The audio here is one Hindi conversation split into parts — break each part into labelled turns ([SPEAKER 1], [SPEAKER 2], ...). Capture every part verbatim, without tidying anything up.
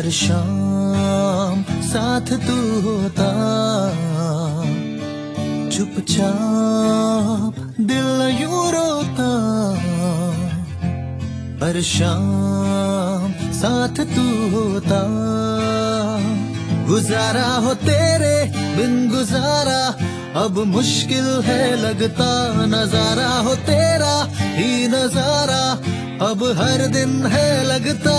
[SPEAKER 1] शाम साथ तू होता, चुपचाप दिल यूं रोता। हर शाम साथ तू होता, गुजारा हो तेरे बिन गुजारा अब मुश्किल है लगता। नजारा हो तेरा ही नजारा अब हर दिन है लगता।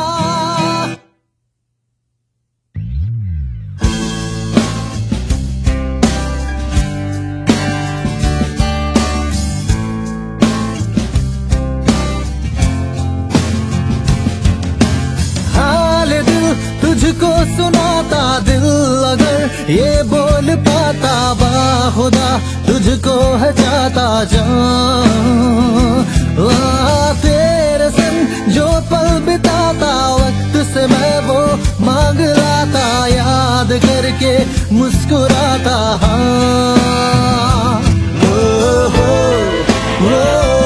[SPEAKER 1] तुझको सुनाता दिल अगर ये बोल पाता, बाखुदा तुझको है चाहता जान। तेरे संग जो पल बिताता वक्त से मैं वो मांग लाता, याद करके मुस्कुराता। हाँ ओ, हो, ओ,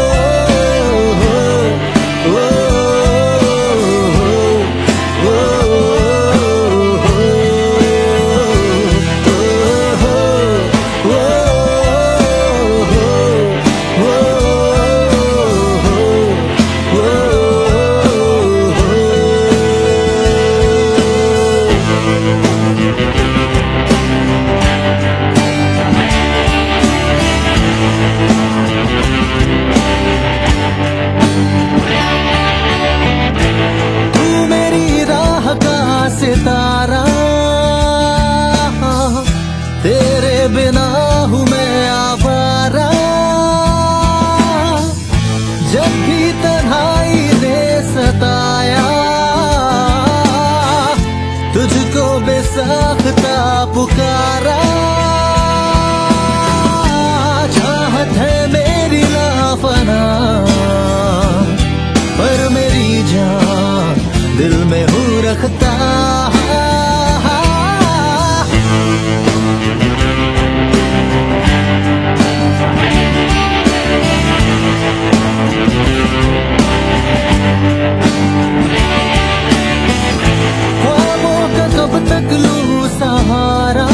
[SPEAKER 1] सितारा तेरे बिना हूँ मैं आवारा। जब भी तन्हाई ने सताया तुझको बेसाख्ता पुकारा। चाहत है मेरी लाफना पर मेरी जान दिल में हूँ रखता। ख्वाबों का कब तक लूं सहारा,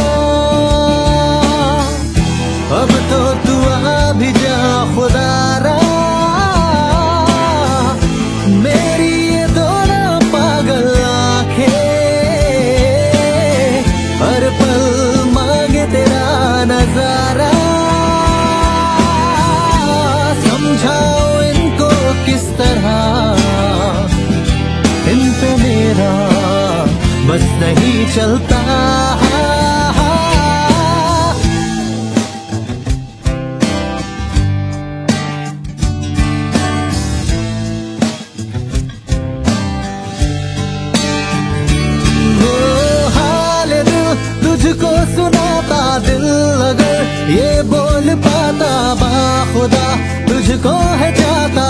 [SPEAKER 1] अब तो तू आ भी जा खुदारा। मेरी ये दोनों पागल आंखें हर पल मांगे तेरा नजारा। समझाओ इनको किस तरह इन पे मेरा बस नहीं चलता। तुझको सुनाता दिल अगर ये बोल पाता, बाखुदा तुझको है चाहता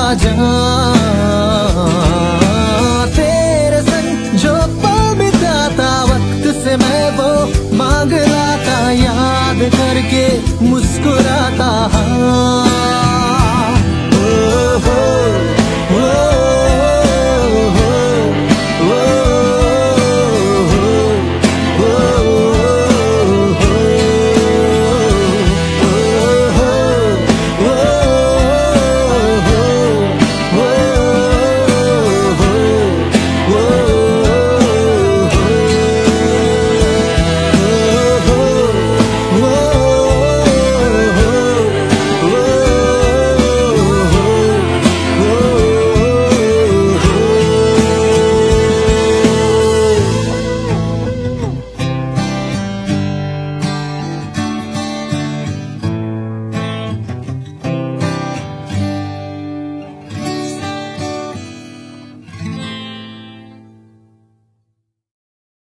[SPEAKER 1] जान। तेरे संग जो पल बिताता वक्त से मैं वो मांग लाता, याद करके मुस्कुराता। हाँ